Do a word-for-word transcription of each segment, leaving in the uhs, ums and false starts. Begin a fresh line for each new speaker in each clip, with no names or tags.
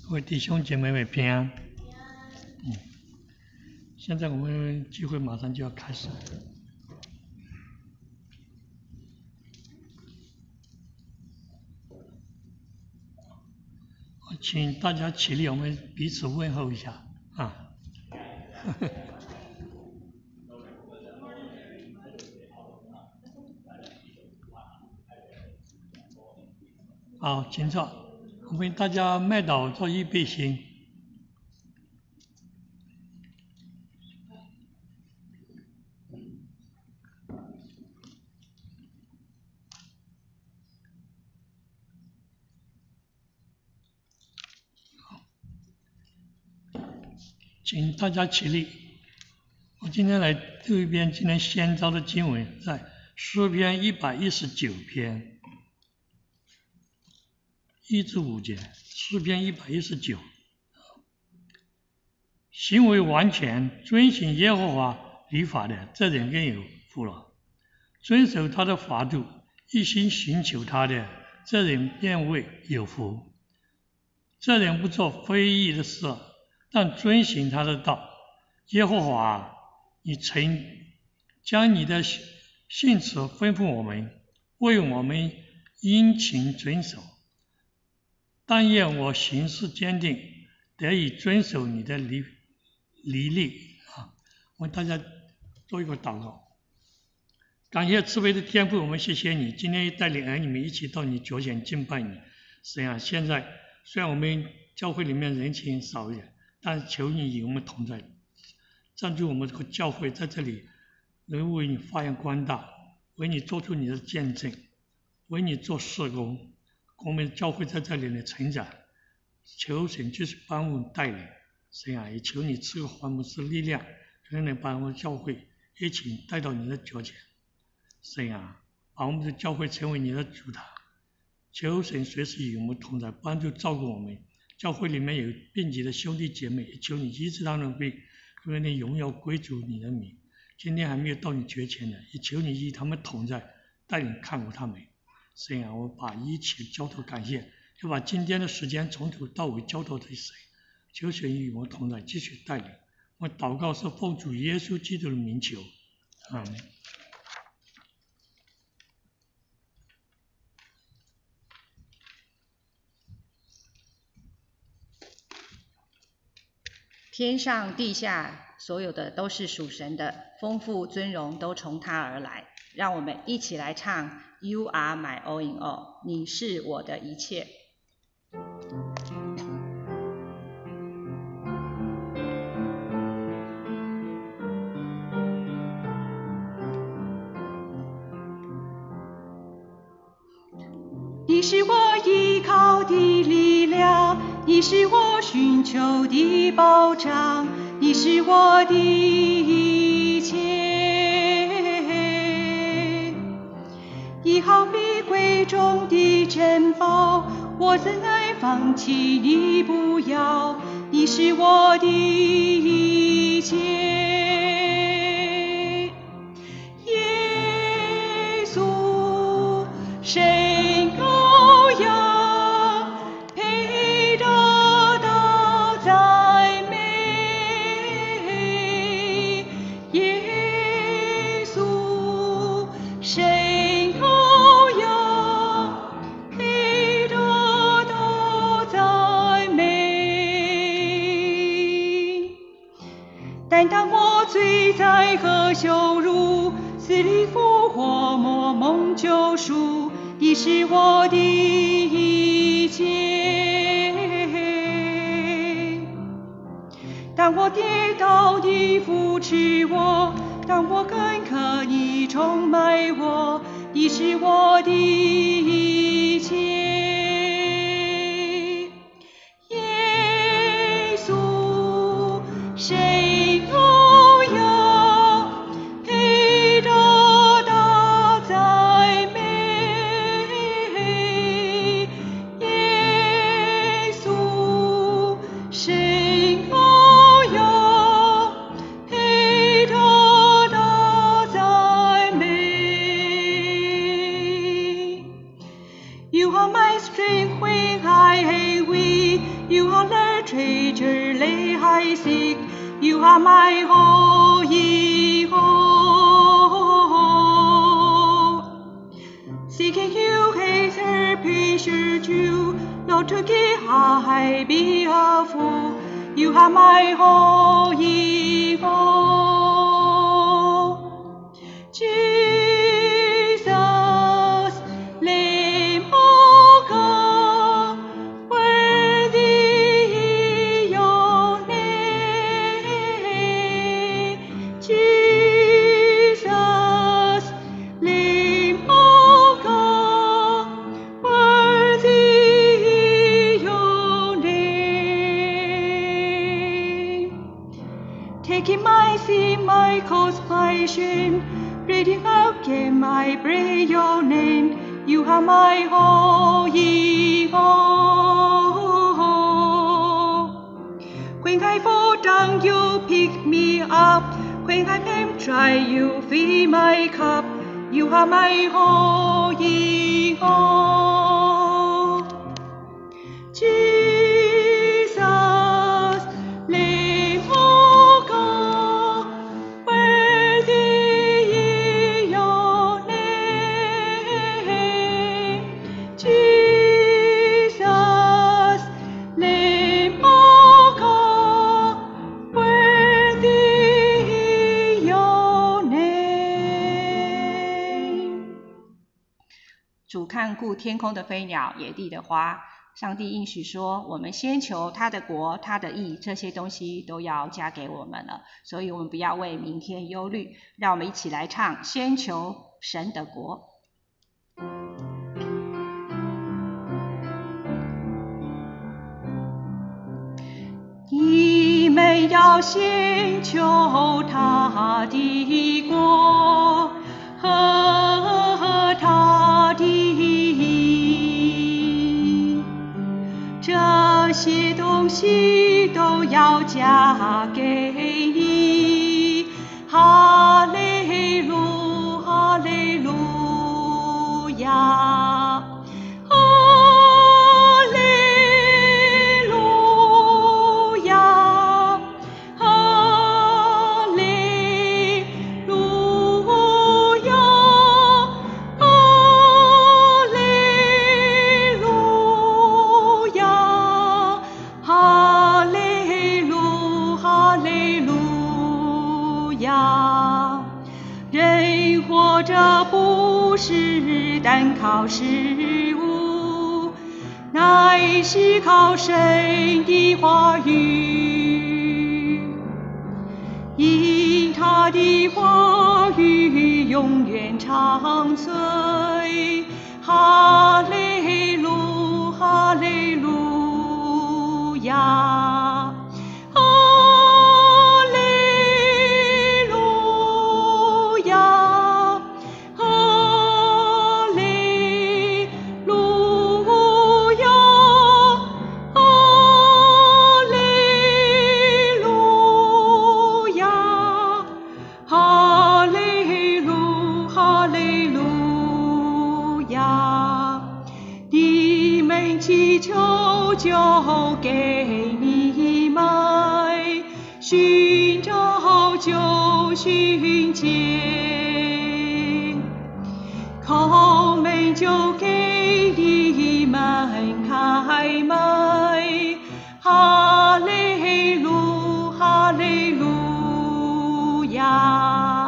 各位弟兄姐妹们平安。嗯，现在我们聚会马上就要开始，请大家起立，我们彼此问候一下啊。好，请坐。我们大家麦祷做预备心。请大家起立。我今天来读一遍今天先召的经文，在诗篇一百一十九篇一至五节。诗篇一百一十九，行为完全遵行耶和华律法的，这人更有福了。遵守他的法度，一心寻求他的，这人便为有福。这人不做非义的事，但遵行他的道。耶和华，你曾将你的训词吩咐我们，为我们殷勤遵守。但愿我行事坚定，得以遵守你的律律例啊！我们大家做一个祷告。感谢慈悲的天父，我们谢谢你，今天带领儿女们一起到你脚前敬拜你。神啊，现在虽然我们教会里面人群少一点，但求你与我们同在，赞助我们这个教会在这里能为你发扬光大，为你做出你的见证，为你做事工。我们教会在这里的成长，求神就是帮我们带领。神啊，也求你赐个华牧师力量，能能把我们教会一起带到你的脚前。神啊，把我们的教会成为你的主堂。求神随时与我们同在，帮助照顾我们。教会里面有病疾的兄弟姐妹，也求你医治他们的病，愿你荣耀归主你的名。今天还没有到你脚前的，也求你与他们同在，带领看顾他们。神啊，我把一切交托感谢，就把今天的时间从头到尾交托给神。求神与我同在，继续带领。我祷告是奉主耶稣基督的名求，阿们。
天上地下所有的都是属神的，丰富尊荣都从他而来。让我们一起来唱 You are my all in all， 你是我的一切。你是我依靠的力量，你是我寻求的保障，你是我的一切。一毫米贵重的珍宝，我怎爱放弃你不要？你是我的一切。耶稣，谁羔羊配得到赞美？耶稣，谁担当我罪灾和羞辱，死里复活，莫蒙救赎，你是我的一切。当我跌倒，你扶持我；当我干渴，你充满我，你是我的一切。耶稣，谁You are my strength when I am weak. You are I seek. You are my holy hope. Seeking you, hater, patient you, Lord, to give I be a fool. You are my holy hope. Jesus, Lamb of God, worthy your name. Jesus, Lamb of God, worthy your name. Taking my sin, my cause, my shame, breathing again, I pray your name. You are my holy hope. When I fall down, you pick me up. When I am dry, you fill my cup. You are my holy hope. Jesus, Lamb of God, worthy your name. Jesus, Lamb of God, worthy your name。主看顾天空的飞鸟，野地的花。上帝应许说，我们先求他的国，他的义，这些东西都要加给我们了。所以我们不要为明天忧虑，让我们一起来唱，先求神的国。你们要先求他的国和他的义，这些东西都要加给你。哈利路，哈利路亚。人活着不是单靠食物，乃是靠神的话语。因他的话语永远长存。哈利路，哈利路亚。祈求就给你们，寻找就寻见，叩门就给你们开门。哈利路，哈利路亚。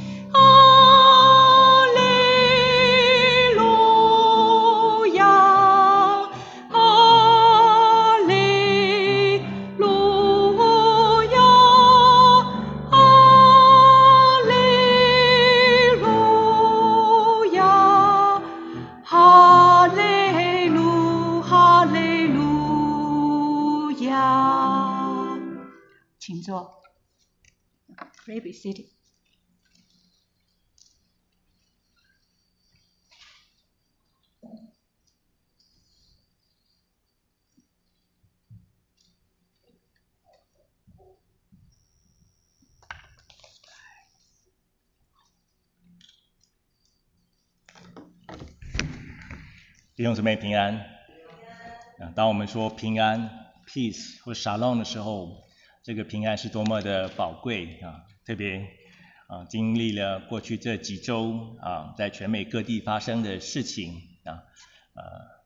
请坐。Pray be seated。
弟兄姊妹平安。当我们说平安 peace 或 shalom 的时候， 这个平安是多么的宝贵啊！特别啊，经历了过去这几周啊，在全美各地发生的事情啊，呃，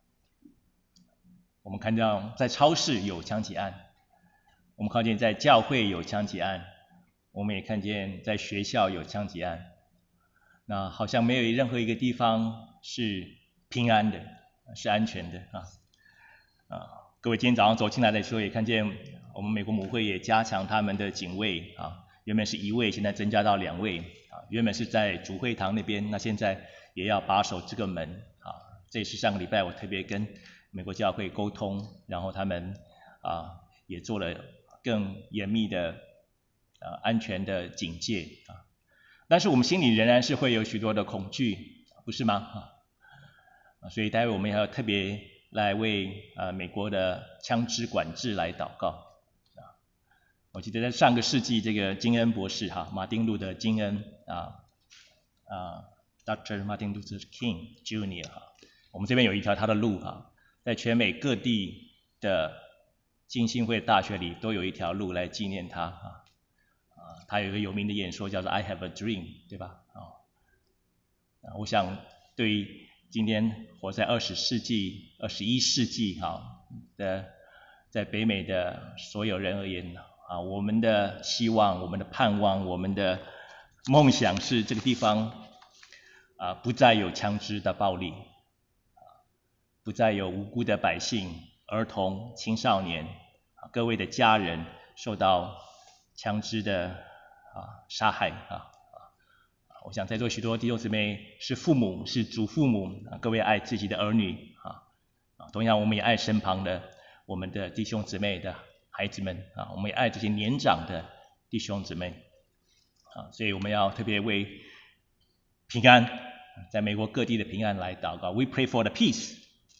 我们看到在超市有枪击案，我们看见在教会有枪击案，我们也看见在学校有枪击案，那好像没有任何一个地方是平安的，是安全的啊啊！各位今天早上走进来的时候，也看见我们美国母会也加强他们的警卫啊。原本是一位，现在增加到两位啊。原本是在主会堂那边，那现在也要把守这个门啊。这也是上个礼拜我特别跟美国教会沟通，然后他们啊也做了更严密的呃安全的警戒啊。但是我们心里仍然是会有许多的恐惧，不是吗？啊，所以待会我们也要特别来为呃美国的枪支管制来祷告。我记得在上个世纪，这个金恩博士哈，马丁路德金恩啊啊 ，Doctor Martin Luther King Junior 哈，我们这边有一条他的路哈，在全美各地的浸信会大学里都有一条路来纪念他哈啊，他有一个有名的演说叫做 I Have a Dream， 对吧？啊，我想对于今天活在二十世纪、二十一世纪哈的在北美的所有人而言啊，我们的希望、我们的盼望、我们的梦想是这个地方啊不再有枪支的暴力，不再有无辜的百姓、儿童、青少年、各位的家人受到枪支的啊杀害啊。我想在座许多弟兄姊妹是父母、是祖父母，各位爱自己的儿女啊，同样我们也爱身旁的我们的弟兄姊妹的孩子们啊，我们也爱这些年长的弟兄姊妹啊，所以我们要特别为平安，在美国各地的平安来祷告。We pray for the peace,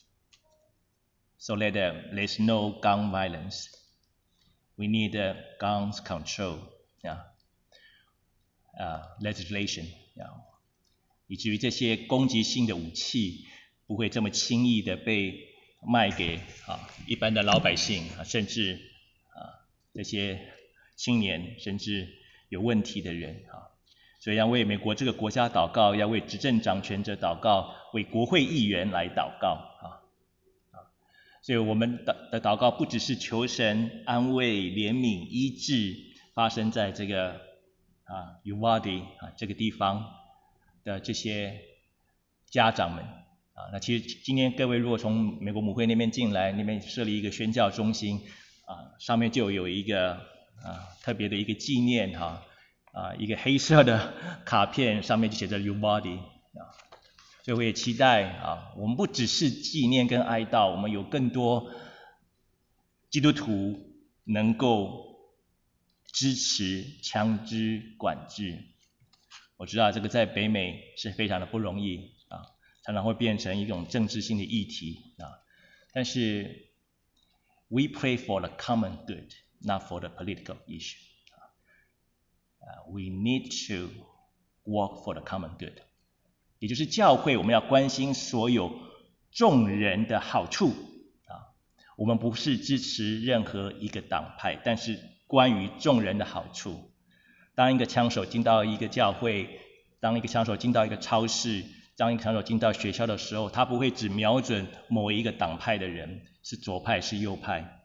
so that there's no gun violence. We need the guns control, yeah, uh, legislation, yeah, 以至于这些攻击性的武器不会这么轻易的被卖给啊一般的老百姓啊，甚至这些青年甚至有问题的人啊，所以要为美国这个国家祷告，要为执政掌权者祷告，为国会议员来祷告啊啊！所以我们的的祷告不只是求神安慰、怜悯、医治发生在这个啊 Uvalde 啊这个地方的这些家长们啊，那其实今天各位如果从美国母会那边进来，那边设立一个宣教中心。啊，上面就有一个啊特别的一个纪念哈啊一个黑色的卡片，上面就写着 Uvalde 啊，所以我也期待啊，我们不只是纪念跟哀悼，我们有更多基督徒能够支持枪支管制。我知道这个在北美是非常的不容易啊，常常会变成一种政治性的议题啊，但是We pray for the common good, not for the political issue. Uh, we need to work for the common good. 也就是教会我们要关心所有众人的好处啊，我们不是支持任何一个党派，但是关于众人的好处。当一个枪手进到一个教会，当一个枪手进到一个超市，当一个枪手进到学校的时候，他不会只瞄准某一个党派的人。是左派是右派，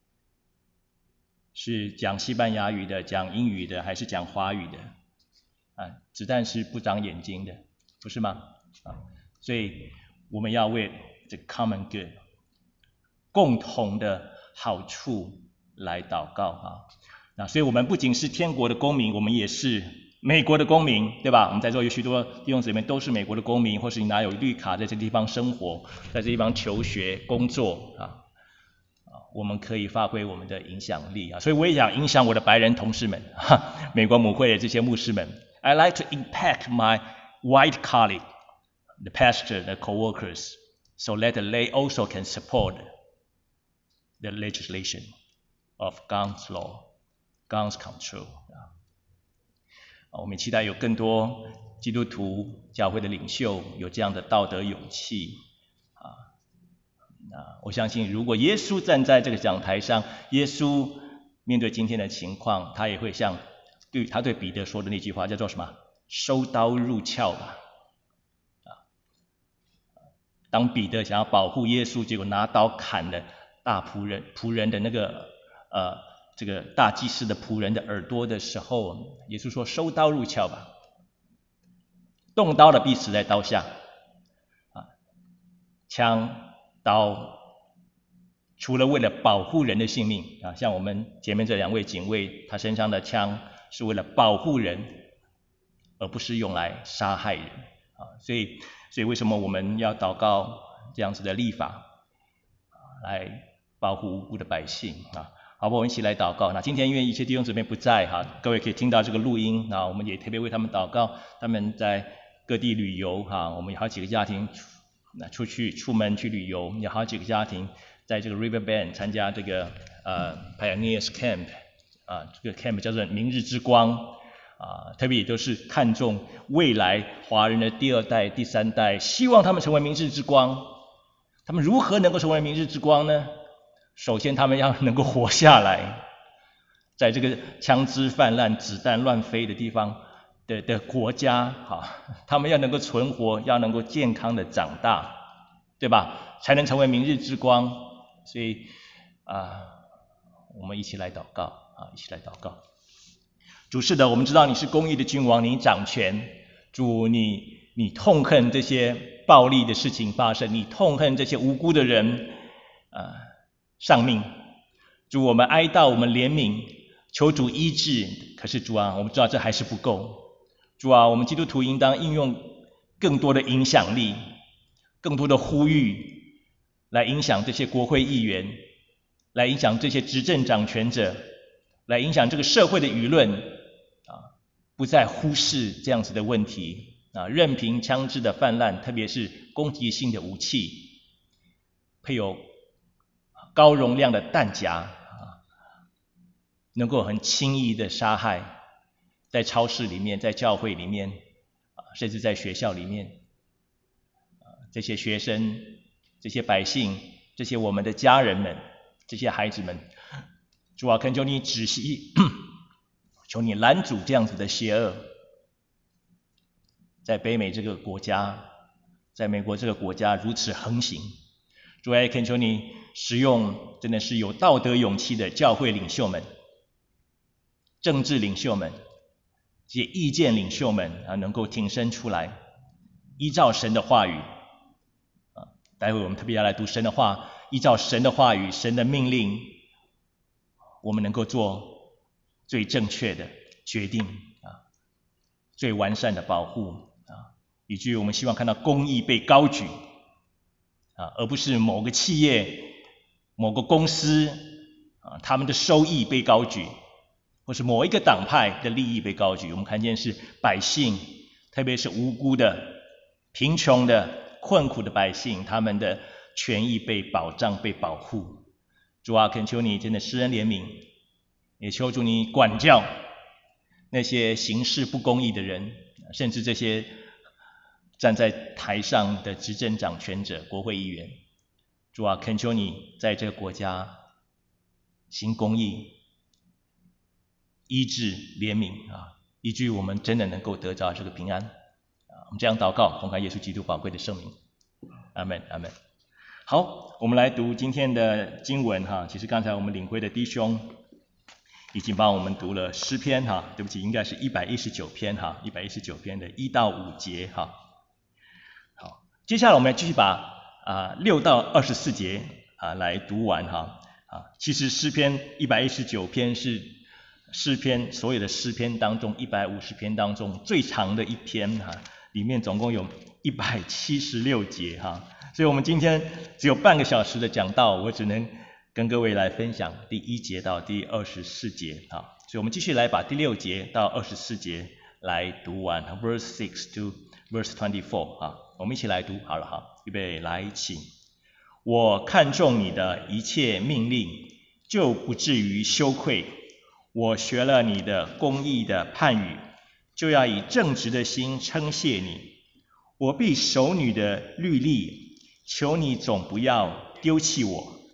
是讲西班牙语的，讲英语的，还是讲华语的啊？子弹是不长眼睛的，不是吗？啊，所以我们要为这 common good 共同的好处来祷告啊。那所以我们不仅是天国的公民，我们也是美国的公民，对吧？我们在座有许多弟兄姊妹都是美国的公民，或是你拿有绿卡在这地方生活，在这地方求学工作啊，我们可以发挥我们的影响力啊。所以我也想影响我的白人同事们，哈，美国母会的这些牧师们。I like to impact my white colleague, the pastor, the co-workers, so that they also can support the legislation of guns law, guns control. 我们期待有更多基督徒教会的领袖有这样的道德勇气啊！我相信如果耶稣站在这个讲台上，耶稣面对今天的情况，他也会像对他对彼得说的那句话，叫做什么？收刀入鞘吧。啊，当彼得想要保护耶稣，结果拿刀砍了大仆人仆人的那个呃这个大祭司的仆人的耳朵的时候，耶稣说：收刀入鞘吧。动刀的必死在刀下。啊，枪刀除了为了保护人的性命啊，像我们前面这两位警卫，他身上的枪是为了保护人，而不是用来杀害人啊。所以，所以为什么我们要祷告这样子的立法啊，来保护无辜的百姓啊？好，我们一起来祷告。那今天因为一些弟兄姊妹不在哈，各位可以听到这个录音，那我们也特别为他们祷告。他们在各地旅游哈，我们有好几个家庭那出去出门去旅游，有好几个家庭在这个 Riverbend 参加这个呃 Pioneers Camp 啊，这个 camp 叫做明日之光啊，特别也都是看重未来华人的第二代、第三代，希望他们成为明日之光。他们如何能够成为明日之光呢？首先，他们要能够活下来，在这个枪支泛滥、子弹乱飞的地方的的国家，哈，他们要能够存活，要能够健康的长大，对吧？才能成为明日之光。所以啊，我们一起来祷告啊，一起来祷告。主是的，我们知道你是公义的君王，你掌权。主，你你痛恨这些暴力的事情发生，你痛恨这些无辜的人啊丧命。主，我们哀悼，我们怜悯，求主医治。可是主啊，我们知道这还是不够。主啊，我们基督徒应当应用更多的影响力，更多的呼吁，来影响这些国会议员，来影响这些执政掌权者，来影响这个社会的舆论啊，不再忽视这样子的问题啊，任凭枪支的泛滥，特别是攻击性的武器，配有高容量的弹夹啊，能够很轻易的杀害，在超市里面，在教会里面啊，甚至在学校里面啊，这些学生、这些百姓、这些我们的家人们、这些孩子们，主啊，恳求你止息，求你拦阻这样子的邪恶，在北美这个国家，在美国这个国家如此横行。主啊，也恳求你使用真的是有道德勇气的教会领袖们、政治领袖们、这些意见领袖们啊，能够挺身出来，依照神的话语啊，待会我们特别要来读神的话，依照神的话语、神的命令，我们能够做最正确的决定啊，最完善的保护啊，以至于我们希望看到公义被高举啊，而不是某个企业、某个公司啊，他们的收益被高举，或是某一个党派的利益被高举。我们看见是百姓，特别是无辜的、贫穷的、困苦的百姓，他们的权益被保障、被保护。主啊，恳求你真的施恩怜悯，也求主你管教那些行事不公义的人，甚至这些站在台上的执政掌权者、国会议员。主啊，恳求你在这个国家行公义、医治、怜悯啊，以至于我们真的能够得着这个平安啊！我们这样祷告，奉靠耶稣基督宝贵的圣名，阿们，阿们。好，我们来读今天的经文哈。其实刚才我们领会的弟兄已经帮我们读了诗篇哈，对不起，应该是一百一十九篇哈，一百一十九篇的一到五节哈。好，接下来我们继续把啊六到二十四节啊来读完哈啊。其实诗篇一百一十九篇是诗篇所有的诗篇当中一百五十篇当中最长的一篇哈，里面总共有一百七十六节哈。所以我们今天只有半个小时的讲道，我只能跟各位来分享第一节到第二十四节啊。所以我们继续来把第六节到二十四节来读完 ，verse six to verse twenty-four 啊。我们一起来读好了哈，预备来，请。我看重你的一切命令，就不至于羞愧。我学了你的公义的判语，就要以正直的心称谢你。我必守你的律例，求你总不要丢弃我。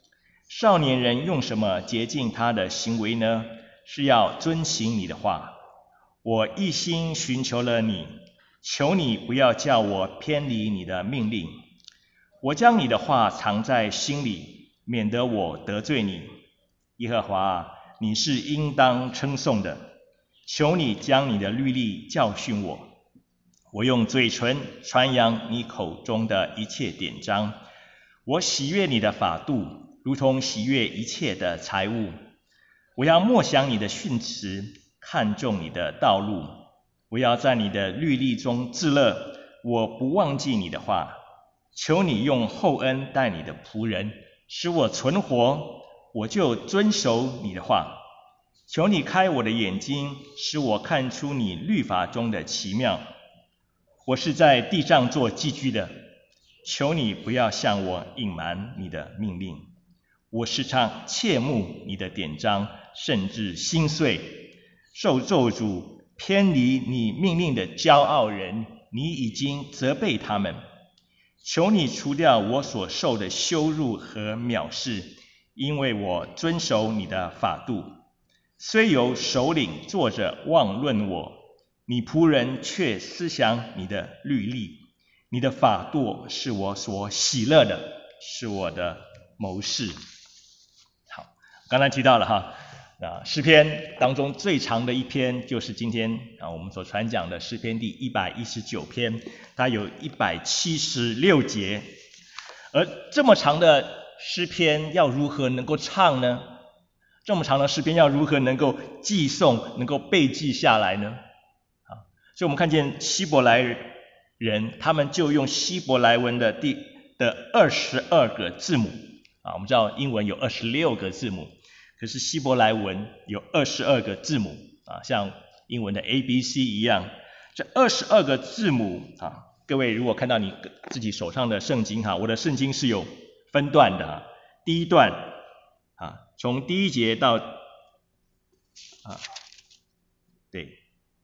少年人用什么洁净他的行为呢？是要遵行你的话。我一心寻求了你，求你不要叫我偏离你的命令。我将你的话藏在心里，免得我得罪你。耶和华啊，你是应当称颂的，求你将你的律例教训我。我用嘴唇传扬你口中的一切典章。我喜悦你的法度，如同喜悦一切的财物。我要默想你的训词，看重你的道路。我要在你的律例中自乐，我不忘记你的话。求你用厚恩待你的仆人，使我存活，我就遵守你的话。求你开我的眼睛，使我看出你律法中的奇妙。我是在地上做寄居的，求你不要向我隐瞒你的命令。我时常切慕你的典章，甚至心碎。受咒诅偏离你命令的骄傲人，你已经责备他们。求你除掉我所受的羞辱和藐视，因为我遵守你的法度。虽有首领坐着妄论我，你仆人却思想你的律例。你的法度是我所喜乐的，是我的谋士。好，刚才提到了哈，啊，诗篇当中最长的一篇就是今天啊我们所传讲的诗篇第一百一十九篇，它有一百七十六节。而这么长的诗篇要如何能够唱呢？这么长的诗篇要如何能够记诵，能够背记下来呢？啊，所以我们看见希伯来人，他们就用希伯来文的第的二十二个字母啊，我们知道英文有二十六个字母，可是希伯来文有二十二个字母啊，像英文的 A B C 一样。这二十二个字母啊，各位如果看到你自己手上的圣经哈，我的圣经是有分段的啊，第一段啊，从第一节到啊，对，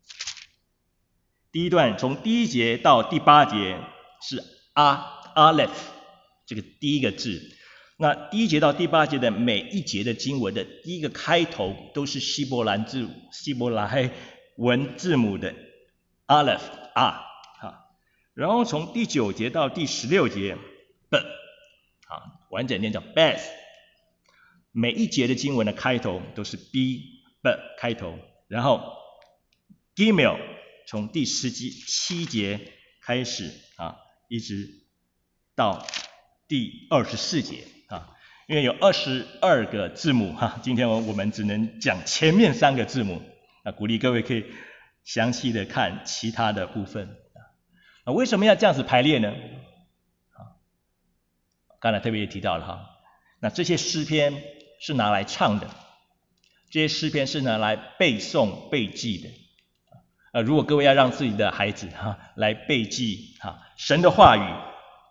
第一段从第一节到第八节是阿阿勒夫这个第一个字。那第一节到第八节的每一节的经文的第一个开头都是希伯来字希伯来文字母的 Aleph 啊，然后从第九节到第十六节 B 啊，完整念叫 Beth， 每一节的经文的开头都是 B B 开头，然后 Gimel 从第十七节开始啊，一直到第二十四节啊，因为有二十二个字母哈、啊，今天我们只能讲前面三个字母，那鼓励各位可以详细的看其他的部分啊。为什么要这样子排列呢？啊，刚才特别提到了哈，那这些诗篇是拿来唱的，这些诗篇是拿来背诵背记的。呃，如果各位要让自己的孩子哈、啊、来背记哈、啊、神的话语，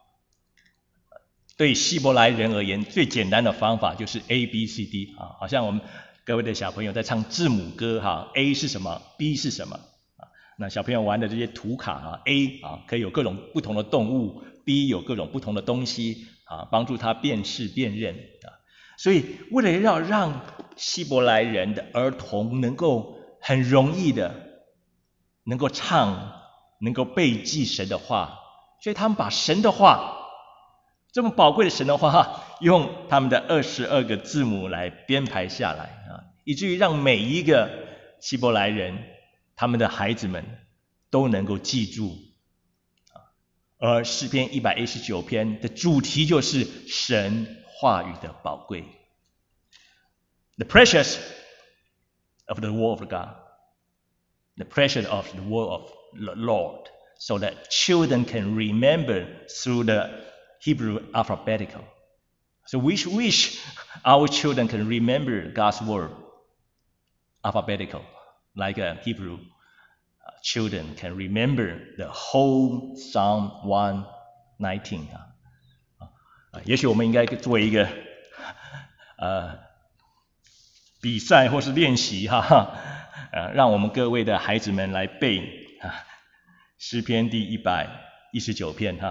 对希伯来人而言，最简单的方法就是 A B C D 啊，好像我们各位的小朋友在唱字母歌哈 ，A 是什么 ，B 是什么啊？那小朋友玩的这些图卡啊 ，A 啊可以有各种不同的动物 ，B 有各种不同的东西啊，帮助他辨识辨认啊。所以为了要让希伯来人的儿童能够很容易的能够唱，能够背记神的话，所以他们把神的话。这么宝贵的神的话，用他们的二十二个字母来编排下来啊，以至于让每一个希伯来人，他们的孩子们都能够记住啊。而诗篇一百一十九篇的主题就是神话语的宝贵 ，the precious of the word of God, the precious of the word of the Lord, so that children can remember through the Hebrew alphabetical. So we wish our children can remember God's word alphabetical, like uh, Hebrew uh, children can remember the whole Psalm one nineteen. 啊，啊，也许我们应该做一个呃比赛或是练习哈哈，呃，让我们各位的孩子们来背啊诗篇第一百一十九篇哈。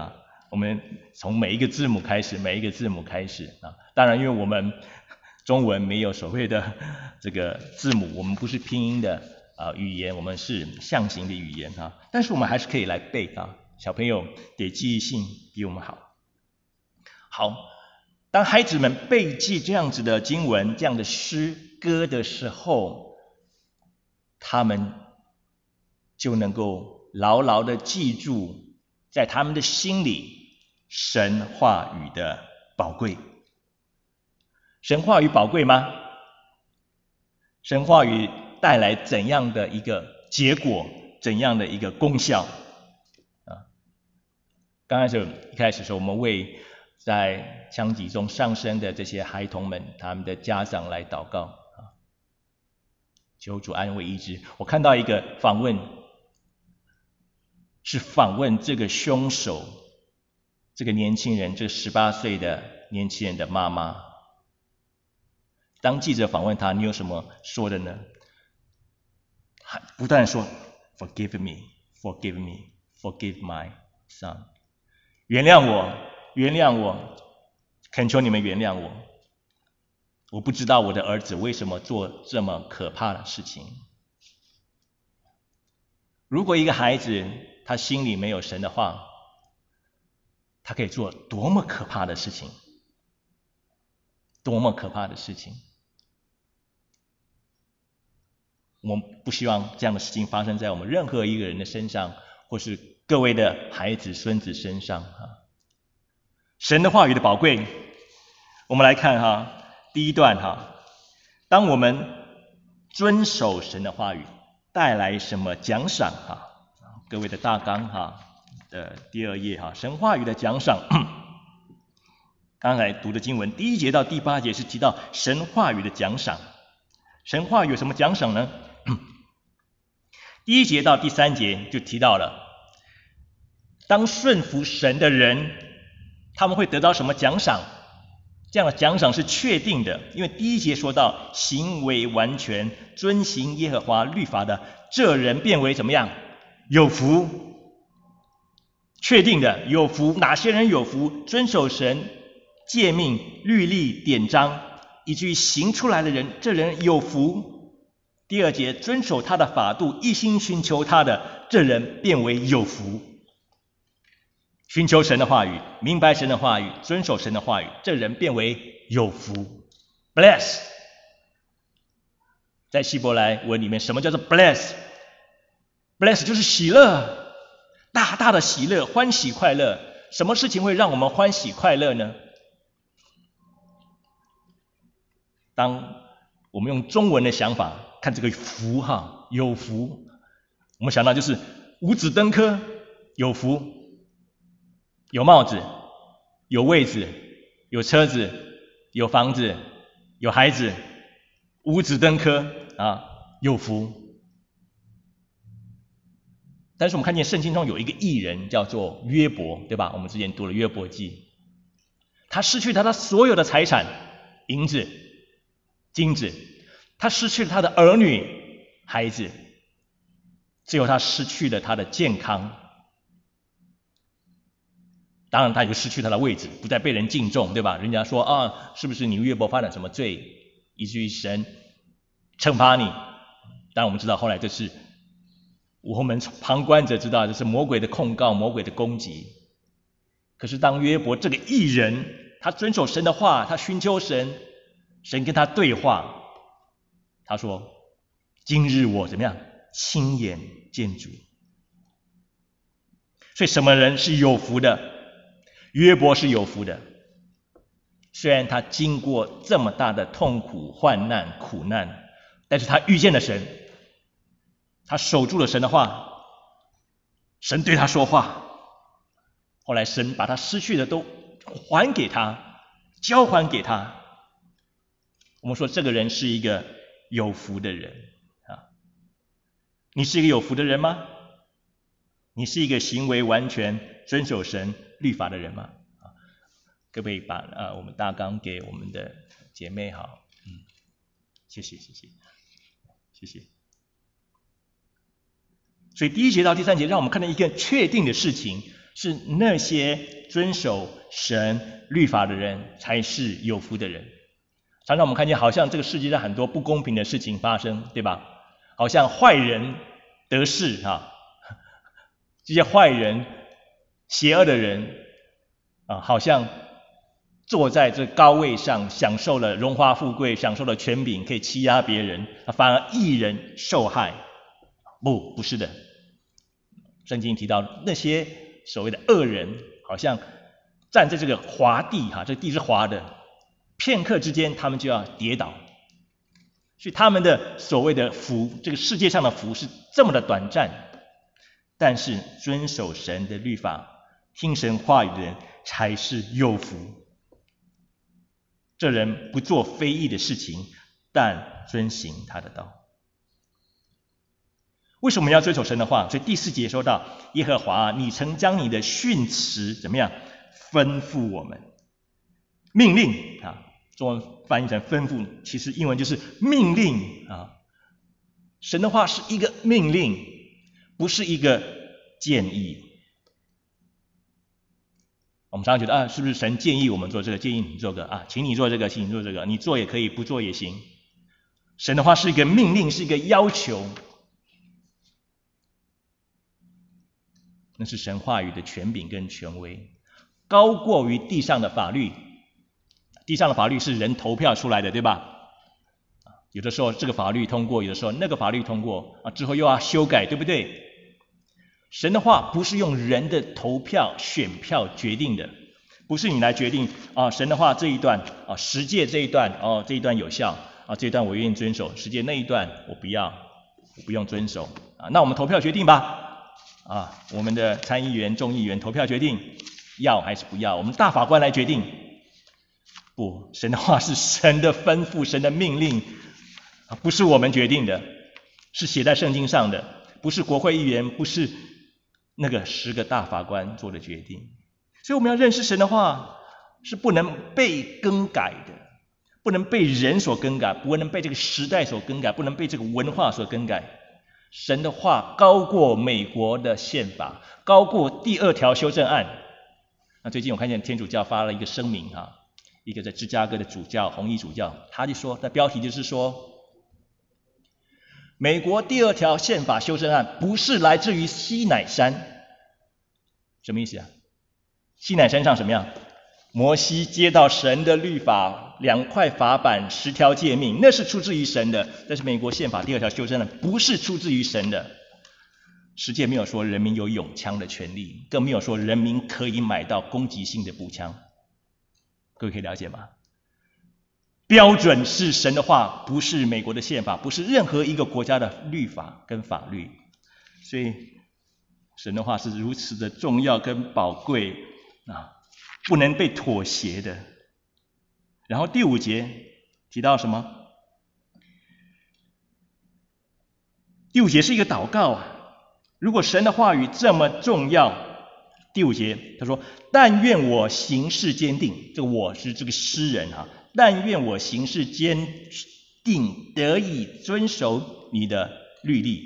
我们从每一个字母开始，每一个字母开始啊。当然，因为我们中文没有所谓的这个字母，我们不是拼音的啊语言，我们是象形的语言啊。但是我们还是可以来背啊。小朋友得记忆性比我们好。好，当孩子们背记这样子的经文、这样的诗歌的时候，他们就能够牢牢的记住在他们的心里神话语的宝贵。神话语宝贵吗？神话语带来怎样的一个结果，怎样的一个功效啊？刚开始一开始的时候，我们为在枪击中丧生的这些孩童们，他们的家长来祷告啊，求主安慰医治。我看到一个访问，是访问这个凶手，这个年轻人，这个十八岁的年轻人的妈妈。当记者访问他，你有什么说的呢？不断说 Forgive me, forgive me, forgive my son， 原谅我，原谅我，恳求你们原谅我。我不知道我的儿子为什么做这么可怕的事情。如果一个孩子他心里没有神的话，他可以做多么可怕的事情，多么可怕的事情。我们不希望这样的事情发生在我们任何一个人的身上，或是各位的孩子孙子身上啊。神的话语的宝贵，我们来看哈，第一段哈，当我们遵守神的话语，带来什么奖赏哈？各位的大纲哈的第二页哈，神话语的奖赏。刚才读的经文第一节到第八节是提到神话语的奖赏。神话语有什么奖赏呢？第一节到第三节就提到了，当顺服神的人，他们会得到什么奖赏？这样的奖赏是确定的，因为第一节说到行为完全，遵行耶和华律法的，这人变为怎么样？有福。确定的，有福。哪些人有福？遵守神诫命、律例、典章，以至于行出来的人，这人有福。第二节，遵守他的法度，一心寻求他的，这人变为有福。寻求神的话语，明白神的话语，遵守神的话语，这人变为有福。Bless， 在希伯来文里面，什么叫做 bless？ Bless 就是喜乐，大大的喜乐，欢喜快乐。什么事情会让我们欢喜快乐呢？当我们用中文的想法看这个福哈，有福，我们想到就是五子登科，有福，有帽子，有位子，有车子，有房子，有孩子，五子登科啊，有福。但是我们看见圣经中有一个义人叫做约伯，对吧？我们之前读了约伯记，他失去他的所有的财产，银子、金子，他失去了他的儿女、孩子，只有他失去了他的健康。当然他也失去他的位置，不再被人敬重，对吧？人家说啊，是不是你约伯犯了什么罪，以至于神惩罚你？当然我们知道后来这是我们旁观者知道这是魔鬼的控告，魔鬼的攻击。可是当约伯这个义人，他遵守神的话，他寻求神，神跟他对话，他说今日我怎么样亲眼见主。所以什么人是有福的？约伯是有福的。虽然他经过这么大的痛苦、患难、苦难，但是他遇见了神，他守住了神的话，神对他说话，后来神把他失去的都还给他，交还给他。我们说这个人是一个有福的人啊。你是一个有福的人吗？你是一个行为完全遵守神律法的人吗？啊，可不可以把呃我们大纲给我们的姐妹好？嗯，谢谢谢谢谢谢。所以第一节到第三节让我们看到一个确定的事情， 是那些遵守神律法的人才是有福的人。常常我们看见好像这个世界上很多不公平的事情发生，对吧？好像坏人得势啊，这些坏人邪恶的人啊，好像坐在这高位上，享受了荣华富贵，享受了权柄，可以欺压别人，反而义人受害。不，不是的。圣经提到那些所谓的恶人，好像站在这个滑地哈，这地是滑的，片刻之间他们就要跌倒。所以他们的所谓的福，这个世界上的福是这么的短暂，但是遵守神的律法，听神话语的人才是有福。这人不做非义的事情，但遵行他的道。为什么要遵守神的话？所以第四节说到，耶和华，你曾将你的训词怎么样吩咐我们，命令啊，中文翻译成吩咐，其实英文就是命令啊。神的话是一个命令，不是一个建议。我们常常觉得啊，是不是神建议我们做这个，建议你做这个啊，请你做这个，请你做这个，你做也可以，不做也行。神的话是一个命令，是一个要求。那是神话语的权柄跟权威，高过于地上的法律。地上的法律是人投票出来的，对吧？有的时候这个法律通过，有的时候那个法律通过啊，之后又要修改，对不对？神的话不是用人的投票选票决定的，不是你来决定啊，神的话这一段啊，十诫这一段哦，这一段有效啊，这一段我愿意遵守，十诫那一段我不要，我不用遵守啊，那我们投票决定吧。啊，我们的参议员、众议员投票决定要还是不要，我们大法官来决定。不，神的话是神的吩咐，神的命令，不是我们决定的，是写在圣经上的，不是国会议员，不是那个十个大法官做的决定。所以我们要认识神的话是不能被更改的，不能被人所更改，不能被这个时代所更改，不能被这个文化所更改。神的话高过美国的宪法，高过第二条修正案。那最近我看见天主教发了一个声明啊，一个在芝加哥的主教，红衣主教，他就说，那标题就是说，美国第二条宪法修正案不是来自于西乃山。什么意思啊？西乃山上什么样？摩西接到神的律法，两块法板，十条诫命，那是出自于神的。但是美国宪法第二条修正案不是出自于神的。十诫没有说人民有拥枪的权利，更没有说人民可以买到攻击性的步枪。各位可以了解吗？标准是神的话，不是美国的宪法，不是任何一个国家的律法跟法律。所以神的话是如此的重要跟宝贵啊，不能被妥协的。然后第五节提到什么？第五节是一个祷告啊。如果神的话语这么重要，第五节他说，但愿我行事坚定，这个我是这个诗人啊，但愿我行事坚定，得以遵守你的律例。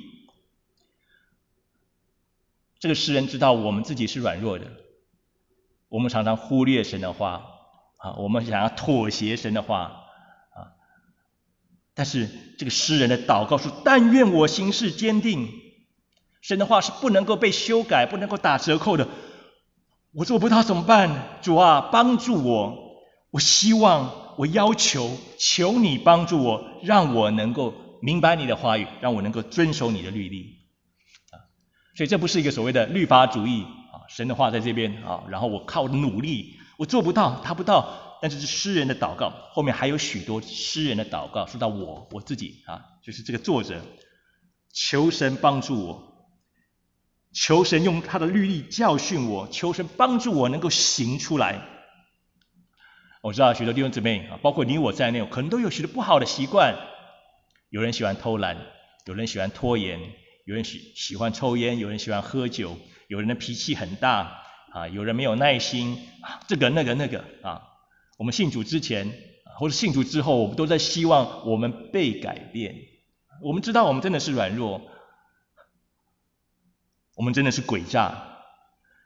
这个诗人知道我们自己是软弱的，我们常常忽略神的话啊，我们想要妥协神的话啊，但是这个诗人的祷告说，但愿我行事坚定。神的话是不能够被修改，不能够打折扣的。我做不到怎么办？主啊，帮助我！我希望，我要求，求你帮助我，让我能够明白你的话语，让我能够遵守你的律例。啊，所以这不是一个所谓的律法主义啊，神的话在这边啊，然后我靠努力，我做不到，达不到。但是是诗人的祷告，后面还有许多诗人的祷告，说到我我自己啊，就是这个作者求神帮助我。求神用他的律例教训我，求神帮助我能够行出来。我知道许多弟兄姊妹啊，包括你我在内，可能都有许多不好的习惯。有人喜欢偷懒，有人喜欢拖延，有人喜喜欢抽烟，有人喜欢喝酒，有人的脾气很大啊，有人没有耐心啊，这个那个那个啊。我们信主之前或者信主之后，我们都在希望我们被改变。我们知道我们真的是软弱。我们真的是诡诈，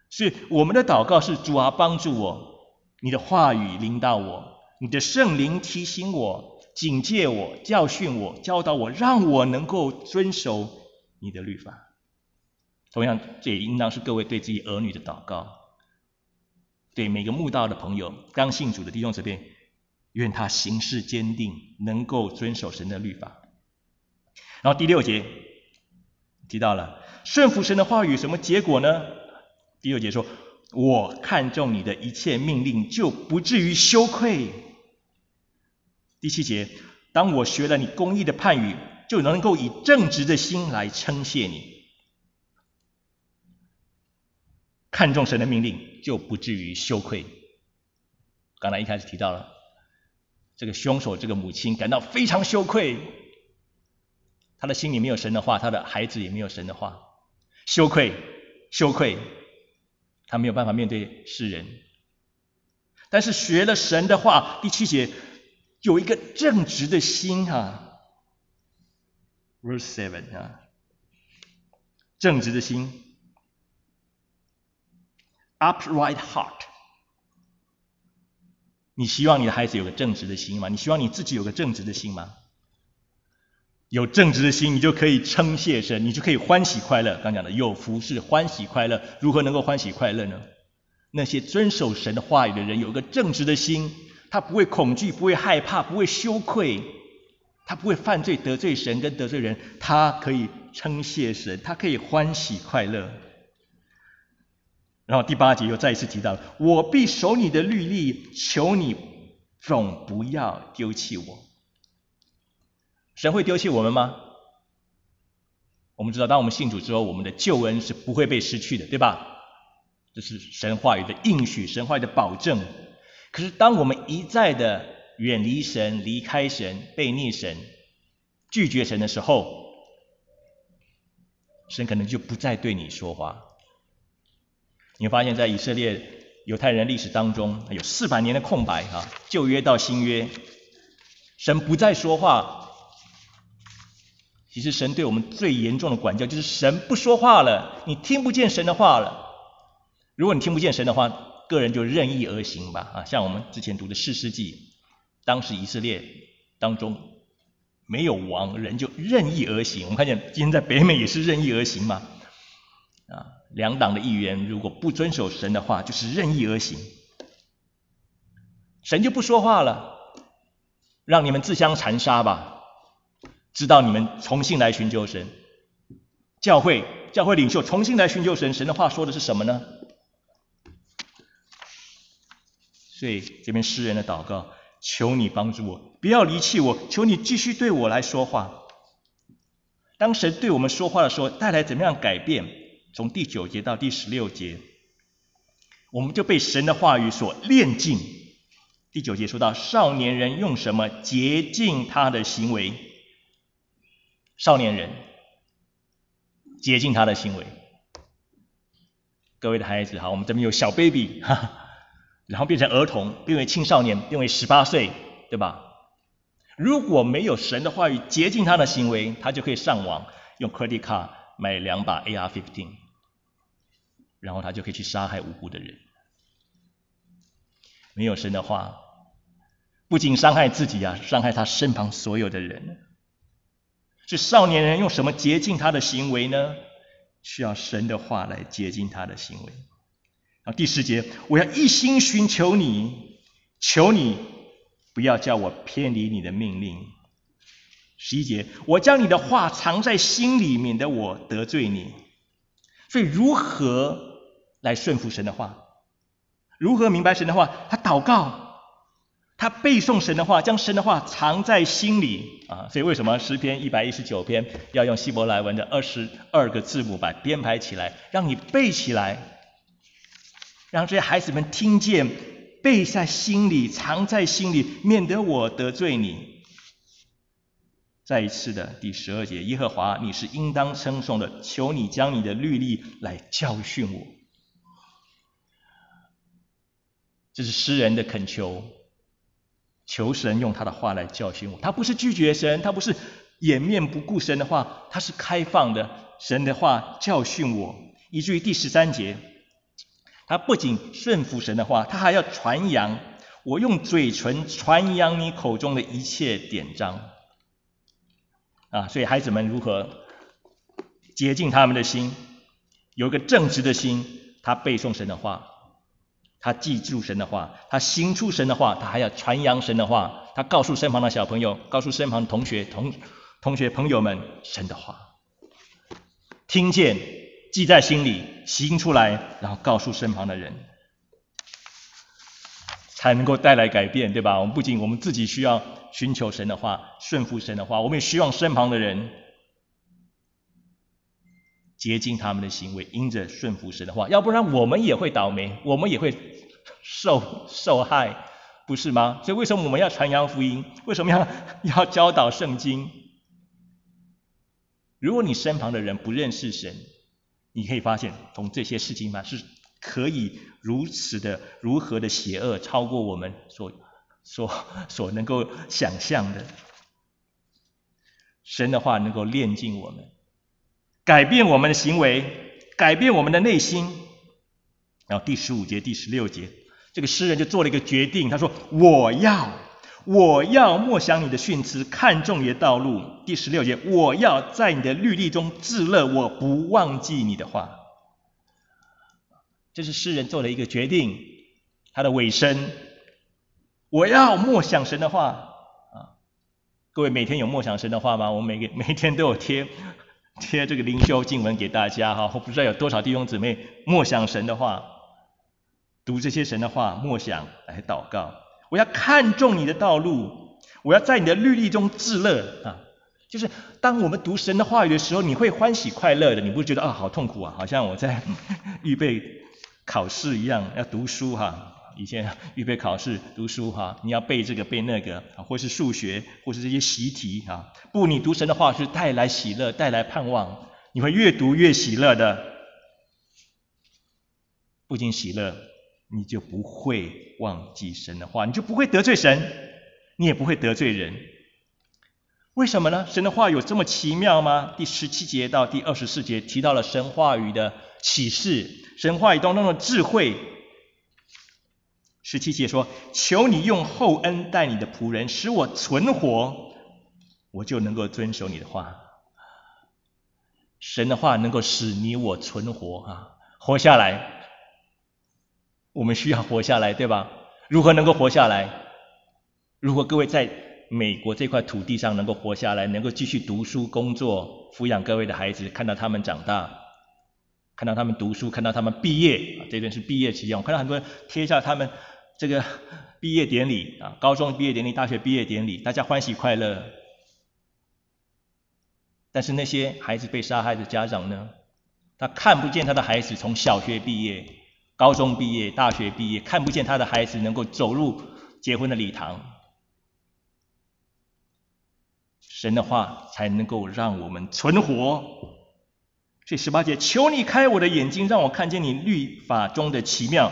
所以我们的祷告是主啊，帮助我，你的话语领导我，你的圣灵提醒我，警戒我，教训我，教导我，让我能够遵守你的律法。同样，这也应当是各位对自己儿女的祷告，对每个慕道的朋友，刚信主的弟兄姊妹，愿他行事坚定，能够遵守神的律法。然后第六节提到了顺服神的话语什么结果呢？第六节说，我看重你的一切命令，就不至于羞愧。第七节，当我学了你公义的判语，就能够以正直的心来称谢你。看重神的命令，就不至于羞愧。刚才一开始提到了这个凶手，这个母亲感到非常羞愧，他的心里没有神的话，他的孩子也没有神的话，羞愧羞愧，他没有办法面对世人。但是学了神的话，第七节有一个正直的心啊 ，verse seven 啊，正直的心 ，upright heart。你希望你的孩子有个正直的心吗？你希望你自己有个正直的心吗？有正直的心，你就可以称谢神，你就可以欢喜快乐。刚讲的有福是欢喜快乐，如何能够欢喜快乐呢？那些遵守神的话语的人，有一个正直的心，他不会恐惧，不会害怕，不会羞愧，他不会犯罪得罪神跟得罪人，他可以称谢神，他可以欢喜快乐。然后第八节又再一次提到了，我必守你的律例，求你总不要丢弃我。神会丢弃我们吗？我们知道，当我们信主之后，我们的救恩是不会被失去的，对吧？这是神话语的应许，神话语的保证。可是当我们一再的远离神、离开神、背逆神、拒绝神的时候，神可能就不再对你说话。你会发现在以色列犹太人历史当中有四百年的空白啊，旧约到新约，神不再说话。其实神对我们最严重的管教就是神不说话了，你听不见神的话了。如果你听不见神的话，个人就任意而行吧。啊，像我们之前读的士师记，当时以色列当中没有王，人就任意而行。我们看见今天在北美也是任意而行嘛。啊，两党的议员如果不遵守神的话，就是任意而行。神就不说话了，让你们自相残杀吧。直到你们重新来寻求神，教会教会领袖重新来寻求神，神的话说的是什么呢？所以这边诗人的祷告，求你帮助我，不要离弃我，求你继续对我来说话。当神对我们说话的时候，带来怎么样改变？从第九节到第十六节，我们就被神的话语所炼净。第九节说到，少年人用什么洁净他的行为？少年人洁净他的行为。各位的孩子，好，我们这边有小 baby， 哈哈，然后变成儿童，变为青少年，变为十八岁，对吧？如果没有神的话语洁净他的行为，他就可以上网用 credit card 买两把 A R 十五， 然后他就可以去杀害无辜的人。没有神的话，不仅伤害自己啊，伤害他身旁所有的人。是少年人用什么洁净他的行为呢？需要神的话来洁净他的行为。然后第十节，我要一心寻求你，求你不要叫我偏离你的命令。十一节，我将你的话藏在心里，免得我得罪你。所以如何来顺服神的话？如何明白神的话？他祷告，他背诵神的话，将神的话藏在心里啊。所以为什么诗篇一百一十九篇要用希伯来文的二十二个字母把编排起来，让你背起来，让这些孩子们听见，背在心里，藏在心里，免得我得罪你。再一次的第十二节，耶和华，你是应当称颂的，求你将你的律例来教训我。这是诗人的恳求，求神用他的话来教训我。他不是拒绝神，他不是掩面不顾神的话，他是开放的，神的话教训我。以至于第十三节， 他不仅顺服神的话，他还要传扬。我用嘴唇传扬你口中的一切典章。啊，所以孩子们如何洁净他们的心，有一个正直的心，他背诵神的话，他记住神的话，他行出神的话，他还要传扬神的话，他告诉身旁的小朋友，告诉身旁的同学同同学朋友们神的话，听见记在心里，行出来，然后告诉身旁的人，才能够带来改变，对吧？我们不仅我们自己需要寻求神的话，顺服神的话，我们也希望身旁的人洁净他们的行为，因着顺服神的话，要不然我们也会倒霉，我们也会受受害，不是吗？所以为什么我们要传扬福音？为什么要要教导圣经？如果你身旁的人不认识神，你可以发现从这些事情嘛，是可以如此的如何的邪恶，超过我们所所所能够想象的。神的话能够炼净我们，改变我们的行为，改变我们的内心。然后第十五节第十六节，这个诗人就做了一个决定，他说我要我要默想你的训词，看重你的道路。第十六节，我要在你的律例中自乐，我不忘记你的话。这是诗人做了一个决定，他的尾声，我要默想神的话啊！各位每天有默想神的话吗？我们每个每天都有贴贴这个灵修经文给大家哈，我不知道有多少弟兄姊妹默想神的话，读这些神的话，默想来祷告。我要看重你的道路，我要在你的律例中自乐啊！就是当我们读神的话语的时候，你会欢喜快乐的，你不会觉得啊好痛苦啊，好像我在预备考试一样，要读书哈。以前预备考试读书哈，你要背这个背那个，或是数学，或是这些习题啊。不，你读神的话是带来喜乐，带来盼望，你会越读越喜乐的。不仅喜乐，你就不会忘记神的话，你就不会得罪神，你也不会得罪人。为什么呢？神的话有这么奇妙吗？第十七节到第二十四节提到了神话语的启示，神话语当中的智慧。十七节说，求你用厚恩待你的仆人，使我存活，我就能够遵守你的话。神的话能够使你我存活啊，活下来。我们需要活下来，对吧？如何能够活下来？如果各位在美国这块土地上能够活下来，能够继续读书工作，抚养各位的孩子，看到他们长大，看到他们读书，看到他们毕业，这边是毕业期间，我看到很多人贴下他们这个毕业典礼啊，高中毕业典礼、大学毕业典礼，大家欢喜快乐。但是那些孩子被杀害的家长呢？他看不见他的孩子从小学毕业、高中毕业、大学毕业，看不见他的孩子能够走入结婚的礼堂。神的话才能够让我们存活。所以十八节，求你开我的眼睛，让我看见你律法中的奇妙。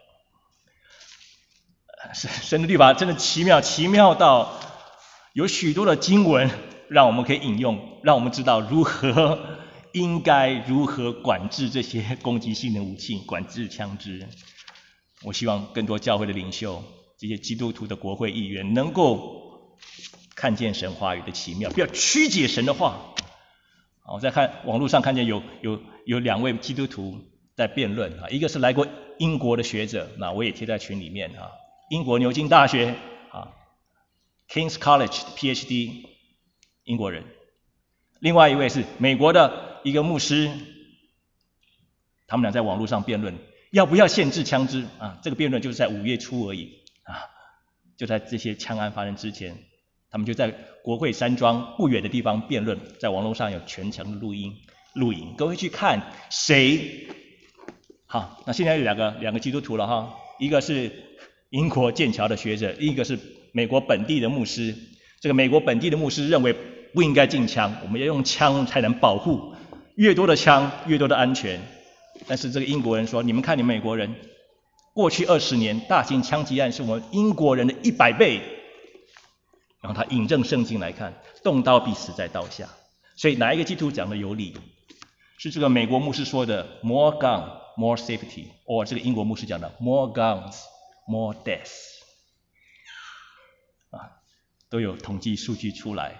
神的律法真的奇妙，奇妙到有许多的经文让我们可以引用，让我们知道如何应该如何管制这些攻击性的武器，管制枪支。我希望更多教会的领袖，这些基督徒的国会议员能够看见神话语的奇妙，不要曲解神的话。我在看网络上看见有有有两位基督徒在辩论啊，一个是来过英国的学者，那我也贴在群里面啊，英国牛津大学啊 King's College P H D 英国人，另外一位是美国的一个牧师，他们俩在网络上辩论要不要限制枪支啊，这个辩论就是在五月初而已啊，就在这些枪案发生之前。他们就在国会山庄不远的地方辩论，在网络上有全程的录音录影，各位去看谁好。那现在有两个两个基督徒了哈，一个是英国剑桥的学者，一个是美国本地的牧师。这个美国本地的牧师认为不应该禁枪，我们要用枪才能保护，越多的枪越多的安全。但是这个英国人说，你们看你们美国人，过去二十年大型枪击案是我们英国人的一百倍。然后他引证圣经来看，动刀必死在刀下。所以哪一个基督徒讲的有理？是这个美国牧师说的 more gun more safety， 或这个英国牧师讲的 more guns, more death， 啊，都有统计数据出来。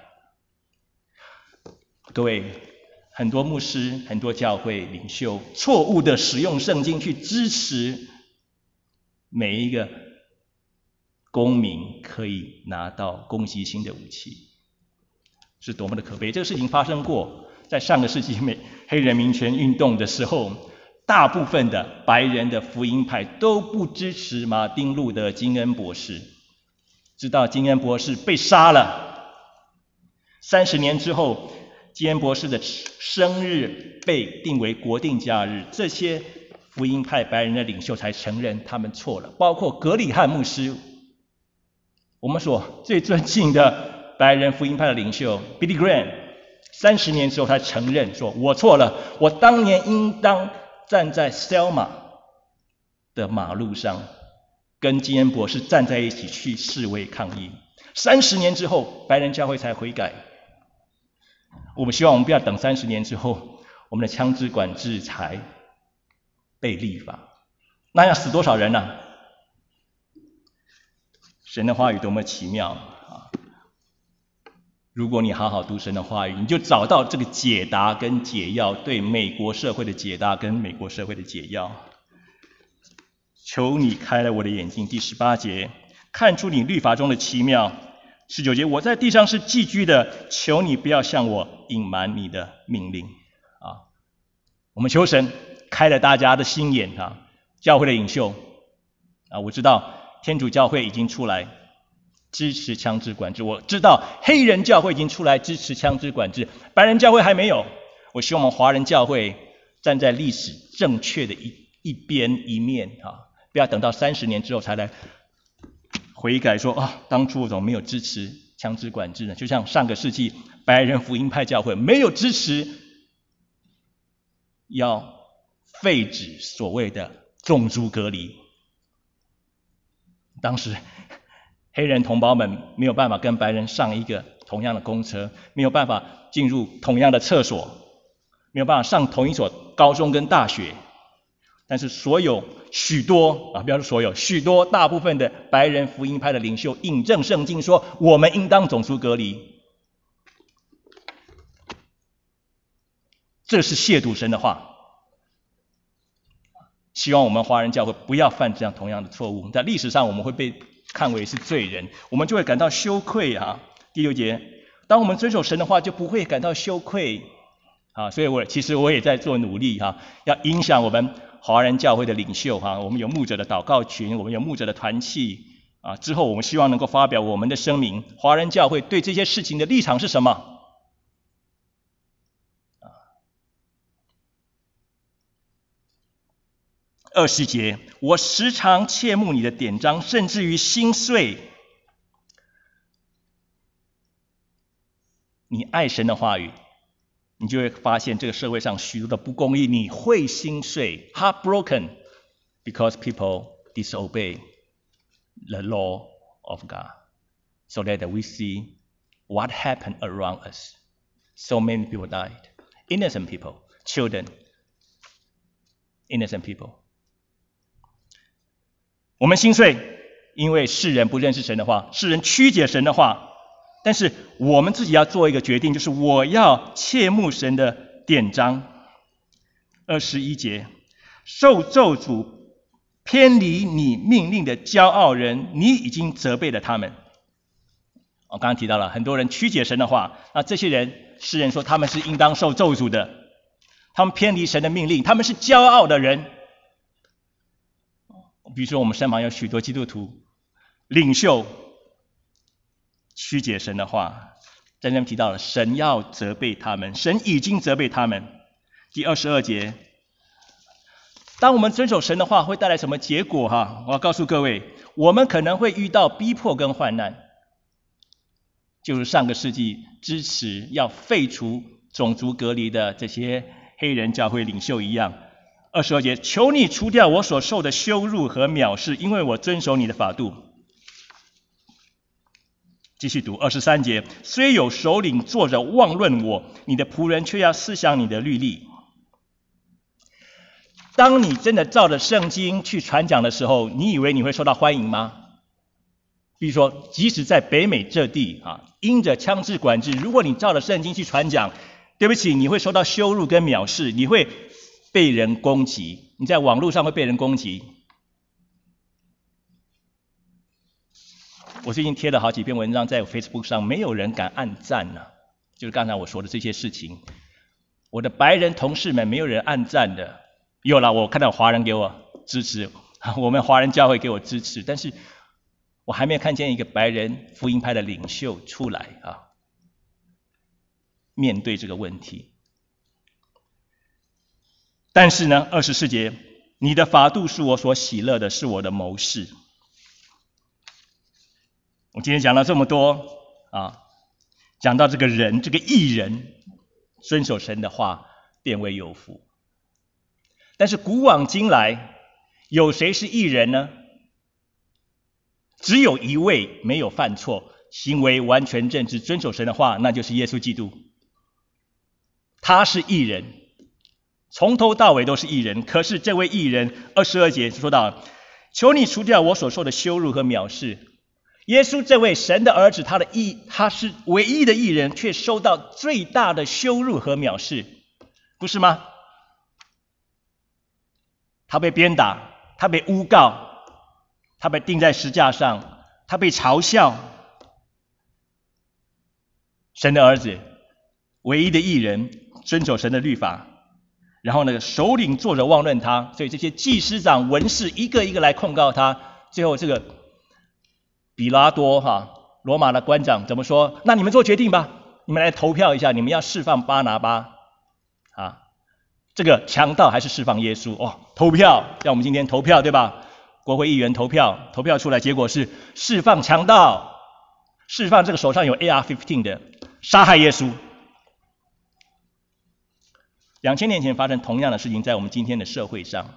各位，很多牧师、很多教会领袖错误的使用圣经去支持每一个公民可以拿到攻击性的武器，是多么的可悲！这个事情发生过，在上个世纪美黑人民权运动的时候，大部分的白人的福音派都不支持马丁路德金恩博士，直到金恩博士被杀了，三十年之后，金恩博士的生日被定为国定假日，这些福音派白人的领袖才承认他们错了，包括格里汉牧师，我们所最尊敬的白人福音派的领袖 Billy Graham， 三十年之后才承认说，我错了，我当年应当站在 Selma 的马路上，跟金恩博士站在一起去示威抗议。三十年之后，白人教会才悔改。我们希望我们不要等三十年之后，我们的枪支管制才被立法，那要死多少人呢、啊？神的话语多么奇妙啊！如果你好好读神的话语，你就找到这个解答跟解药，对美国社会的解答跟美国社会的解药。求你开了我的眼睛，第十八节，看出你律法中的奇妙。十九节，我在地上是寄居的，求你不要向我隐瞒你的命令啊！我们求神开了大家的心眼啊！教会的领袖啊，我知道天主教会已经出来支持枪支管制，我知道黑人教会已经出来支持枪支管制，白人教会还没有。我希望我们华人教会站在历史正确的一一边一面啊，不要等到三十年之后才来悔改说啊，当初我怎么没有支持枪支管制呢？就像上个世纪白人福音派教会没有支持要废止所谓的种族隔离，当时黑人同胞们没有办法跟白人上一个同样的公车，没有办法进入同样的厕所，没有办法上同一所高中跟大学。但是所有许多啊，不要说所有，许多大部分的白人福音派的领袖引证圣经说，我们应当种族隔离。这是亵渎神的话。希望我们华人教会不要犯这样同样的错误，在历史上我们会被看为是罪人，我们就会感到羞愧啊。第六节，当我们遵守神的话，就不会感到羞愧啊。所以我其实我也在做努力哈、啊，要影响我们华人教会的领袖哈、啊。我们有牧者的祷告群，我们有牧者的团契啊。之后我们希望能够发表我们的声明，华人教会对这些事情的立场是什么？二十节，我时常切慕你的典章，甚至于心碎。你爱神的话语，你就会发现这个社会上许多的不公义，你会心碎 heartbroken because people disobey the law of God. So that we see what happened around us. So many people died. Innocent people, children, innocent people.我们心碎，因为世人不认识神的话，世人曲解神的话。但是我们自己要做一个决定，就是我要切慕神的典章。二十一节，受咒诅偏离你命令的骄傲人，你已经责备了他们。我刚刚提到了很多人曲解神的话，那这些人，世人说他们是应当受咒诅的，他们偏离神的命令，他们是骄傲的人。比如说我们身旁有许多基督徒领袖曲解神的话，在那边提到了神要责备他们，神已经责备他们。第二十二节，当我们遵守神的话会带来什么结果哈？我要告诉各位，我们可能会遇到逼迫跟患难，就是上个世纪支持要废除种族隔离的这些黑人教会领袖一样。二十二节，求你除掉我所受的羞辱和藐视，因为我遵守你的法度。继续读二十三节，虽有首领坐着妄论我，你的仆人却要思想你的律例。 当你真的照着圣经去传讲的时候，你以为你会受到欢迎吗？比如说，即使在北美这地啊，因着枪支管制，如果你照着圣经去传讲，对不起，你会受到羞辱跟藐视，你会被人攻击，你在网络上会被人攻击。我最近贴了好几篇文章在 Facebook 上，没有人敢按赞呢、啊，就是刚才我说的这些事情。我的白人同事们没有人按赞的，有了，我看到华人给我支持，我们华人教会给我支持，但是我还没有看见一个白人福音派的领袖出来啊，面对这个问题。但是呢，二十四节，你的法度是我所喜乐的，是我的谋士。我今天讲了这么多啊，讲到这个人，这个义人遵守神的话，便为有福。但是古往今来，有谁是义人呢？只有一位没有犯错，行为完全正直，遵守神的话，那就是耶稣基督。他是义人，从头到尾都是义人。可是这位义人，二十二节说到，求你除掉我所受的羞辱和藐视。耶稣这位神的儿子，他的义，他是唯一的义人，却受到最大的羞辱和藐视，不是吗？他被鞭打，他被诬告，他被钉在十字架上，他被嘲笑。神的儿子，唯一的义人，遵守神的律法，然后呢，首领坐着妄论他，所以这些祭司长、文士一个一个来控告他，最后这个比拉多哈，罗马的官长怎么说？那你们做决定吧，你们来投票一下，你们要释放巴拿巴啊，这个强盗还是释放耶稣？哦，投票，像我们今天投票对吧？国会议员投票，投票出来结果是释放强盗，释放这个手上有 A R 十五 的，杀害耶稣。两千年前发生同样的事情，在我们今天的社会上，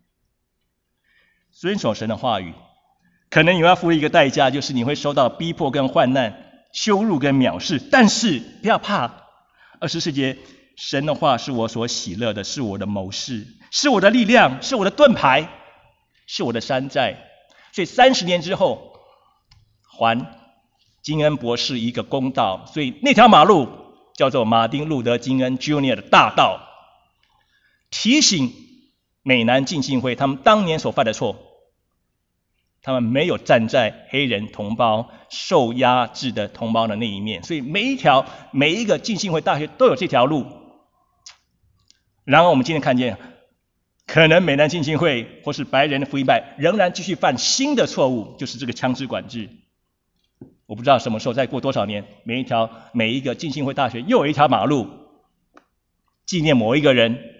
遵守神的话语。可能你要付一个代价，就是你会受到逼迫跟患难、羞辱跟藐视，但是不要怕。二十四节，神的话是我所喜乐的，是我的谋士，是我的力量，是我的盾牌，是我的山寨。所以三十年之后，还金恩博士一个公道，所以那条马路叫做马丁路德金恩 Junior 的大道，提醒美南浸信会他们当年所犯的错。他们没有站在黑人同胞受压制的同胞的那一面，所以每一条每一个浸信会大学都有这条路。然而我们今天看见，可能美南浸信会或是白人的福音派仍然继续犯新的错误，就是这个枪支管制。我不知道什么时候，再过多少年，每一条每一个浸信会大学又有一条马路纪念某一个人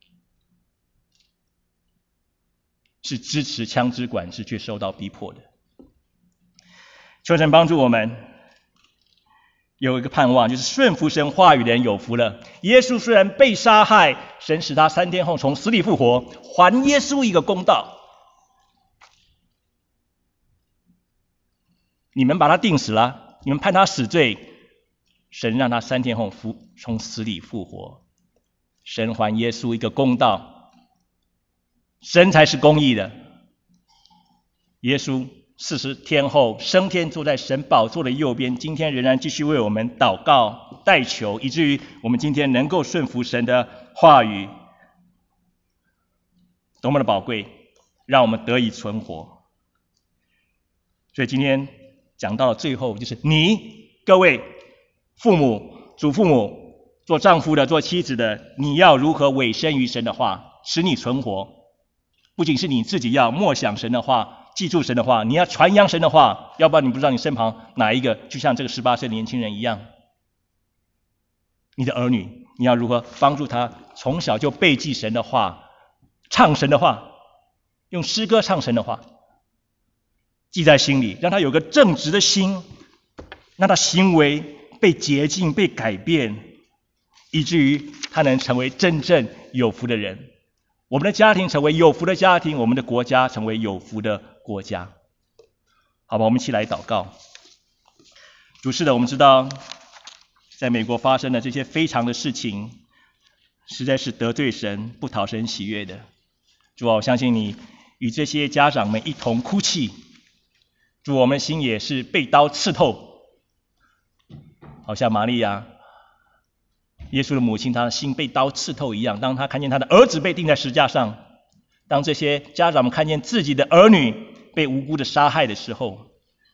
是支持枪支管制却受到逼迫的。求神帮助我们有一个盼望，就是顺服神话语的人有福了。耶稣虽然被杀害，神使他三天后从死里复活，还耶稣一个公道。你们把他定死了，你们判他死罪，神让他三天后复从死里复活，神还耶稣一个公道。神才是公义的。耶稣四十天后升天，坐在神宝座的右边，今天仍然继续为我们祷告代求，以至于我们今天能够顺服神的话语，多么的宝贵，让我们得以存活。所以今天讲到最后，就是你各位父母、祖父母、做丈夫的、做妻子的，你要如何委身于神的话，使你存活。不仅是你自己要默想神的话，记住神的话，你要传扬神的话，要不然你不知道你身旁哪一个就像这个十八岁的年轻人一样。你的儿女，你要如何帮助他从小就背记神的话，唱神的话，用诗歌唱神的话，记在心里，让他有个正直的心，让他行为被洁净、被改变，以至于他能成为真正有福的人。我们的家庭成为有福的家庭，我们的国家成为有福的国家。好吧，我们一起来祷告。主是的，我们知道在美国发生的这些非常的事情，实在是得罪神、不讨神喜悦的。 主啊，我相信你与这些家长们一同哭泣，主，我们心也是被刀刺透，好像玛利亚耶稣的母亲，她的心被刀刺透一样。当她看见她的儿子被钉在石架上，当这些家长们看见自己的儿女被无辜的杀害的时候，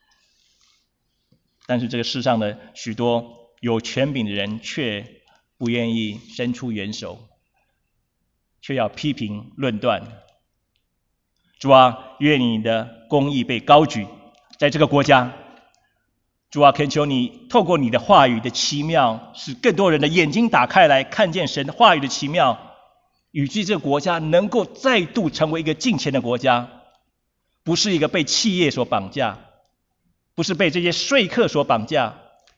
但是这个世上的许多有权柄的人却不愿意伸出援手，却要批评论断。主啊，愿你的公义被高举在这个国家。主啊，恳求你透过你的话语的奇妙，使更多人的眼睛打开来，看见神的话语的奇妙，以致这个国家能够再度成为一个敬虔的国家，不是一个被企业所绑架，不是被这些说客所绑架，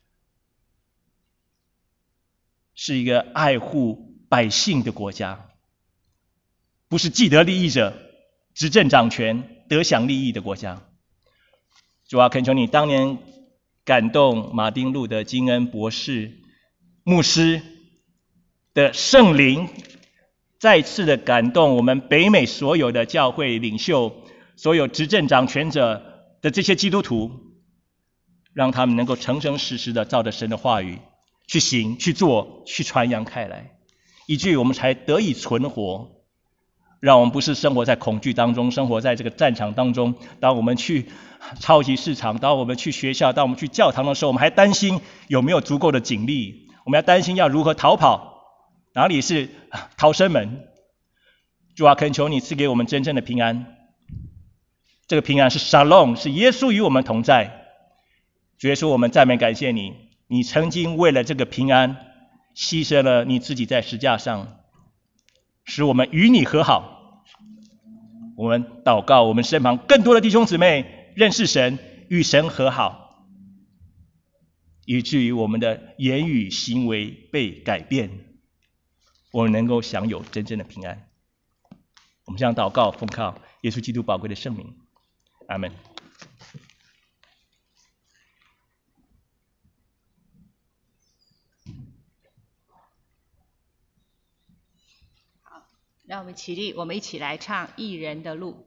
是一个爱护百姓的国家，不是既得利益者执政掌权得享利益的国家。主啊，恳求你当年感动马丁路德金恩博士牧师的圣灵，再次的感动我们北美所有的教会领袖，所有执政掌权者的这些基督徒，让他们能够诚诚实实的照着神的话语去行去做去传扬开来，以至于我们才得以存活。让我们不是生活在恐惧当中，生活在这个战场当中。当我们去超级市场，当我们去学校，当我们去教堂的时候，我们还担心有没有足够的警力，我们要担心要如何逃跑，哪里是逃生门。主啊，恳求你赐给我们真正的平安，这个平安是 Shalom， 是耶稣与我们同在。主耶稣，我们赞美感谢你，你曾经为了这个平安牺牲了你自己在石架上，使我们与你和好。我们祷告，我们身旁更多的弟兄姊妹认识神，与神和好，以至于我们的言语行为被改变，我们能够享有真正的平安。我们这样祷告，奉靠耶稣基督宝贵的圣名，阿们。
让我们起立，我们一起来唱《义人的路》。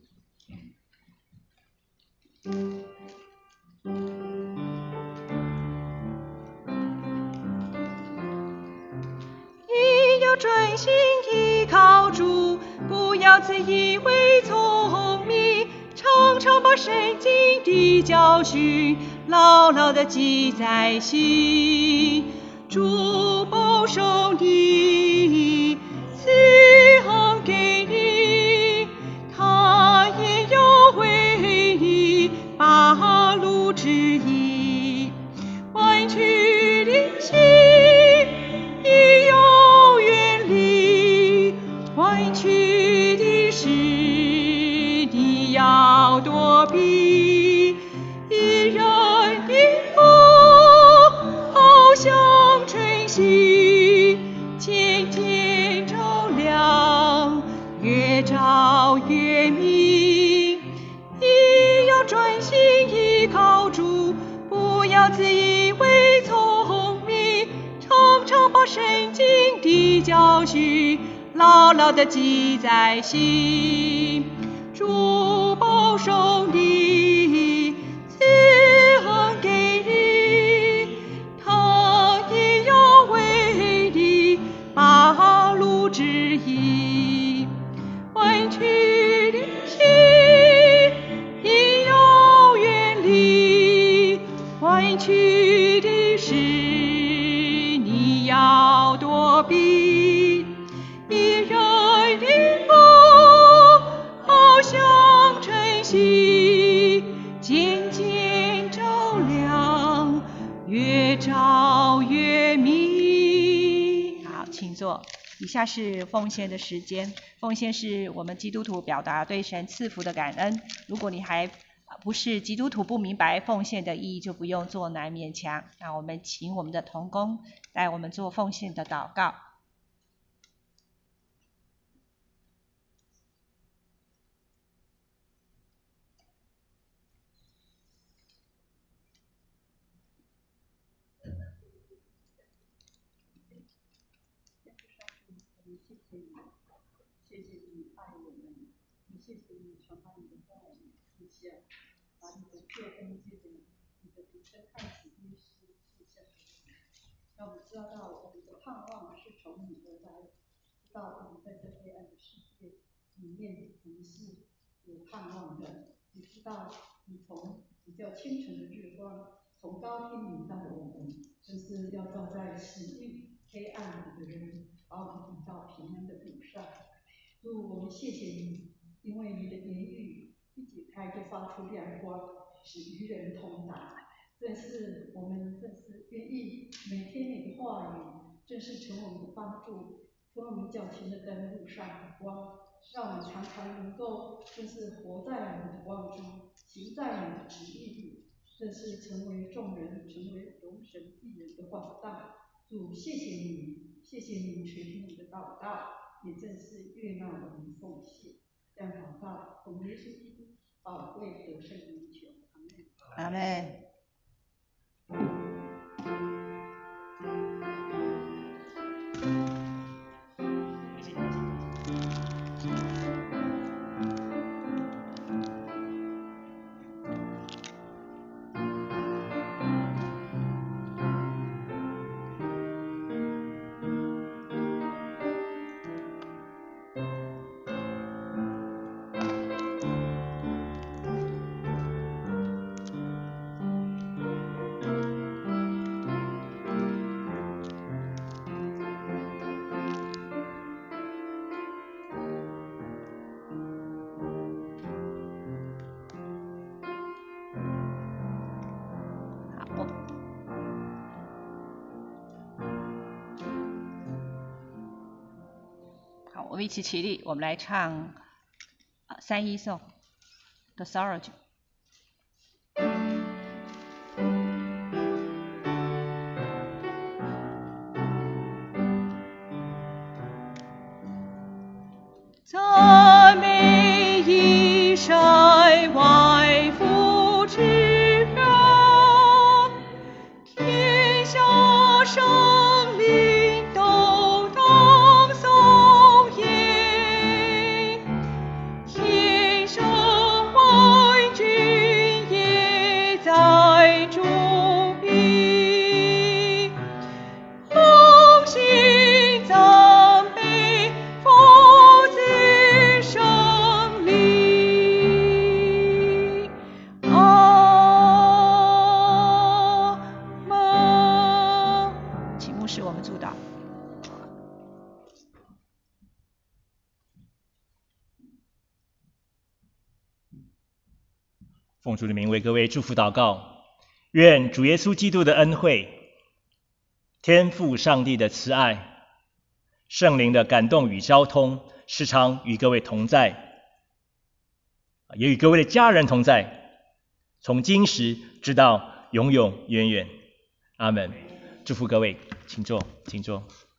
你要专心依靠主，不要自以为聪明，常常把圣经的教训牢牢地记在心。主保守你，赐恩给你，他也要为你把路指引。弯曲的心你要远离，弯曲的事你要躲避。义人的路好像晨曦，渐渐照亮，越照越明。你要专心依靠主，不要自以为聪明，常常把圣经的教训牢牢地记在心。主保守你，赐恩给你，他也要为你把路指引。弯曲的心你要远离，弯曲的事你要躲避。义人的路好像晨曦，渐渐照亮，越照越明。好，请坐。以下是奉献的时间。奉献是我们基督徒表达对神赐福的感恩。如果你还不是基督徒，不明白奉献的意义，就不用做难勉强。那我们请我们的同工带我们做奉献的祷告。
谢谢你爱我们，也谢谢你传达你的话语，赐下，把你的救恩借给你的独生爱子耶稣赐下给我们，让我们知道我们的盼望是从你而来，知道我们在这黑暗的世界里面，我们是有盼望的。你知道，你从比较清晨的日光，从高天领到我们，真是要照在死荫黑暗里的人，把我们引到平安的路上。主，我们谢谢你，因为你的言语一解开就发出亮光，使愚人通达。正是我们正是愿意每天你的话语，正是成为我们的帮助，成为我们脚前的灯，路上的光，让我们常常能够正是活在你的光中，行在你的旨意里，正是成为众人，成为荣神益人的管道。主，谢谢你，谢谢你垂听你的祷告，也正是悦纳我们的奉献。这样祷告，奉耶稣基督宝贵得胜的名求，阿门。
阿门。好，我们一起起立，我们来唱呃三一颂 The Sorrow。赞美以山外父之源，天下生灵都当颂耶，天上万军也在主笔，同心赞美父子胜利。阿门。请牧师我们祝祷。
奉主的名为各位祝福祷告，愿主耶稣基督的恩惠、天父上帝的慈爱、圣灵的感动与交通，时常与各位同在，也与各位的家人同在，从今时直到永永远远。阿门。祝福各位，请坐，请坐。